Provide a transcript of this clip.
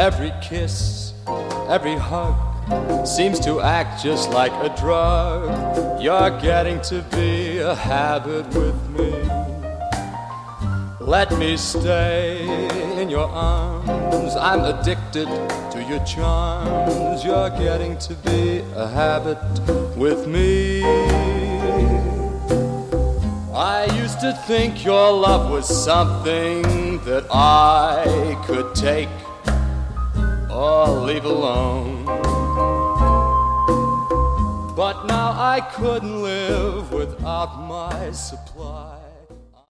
Every kiss, every hug seems to act just like a drug. You're getting to be a habit with me. Let me stay in your arms. I'm addicted to your charms. You're getting to be a habit with me. I used to think your love was something that I could take or leave alone. But now I couldn't live without my supply.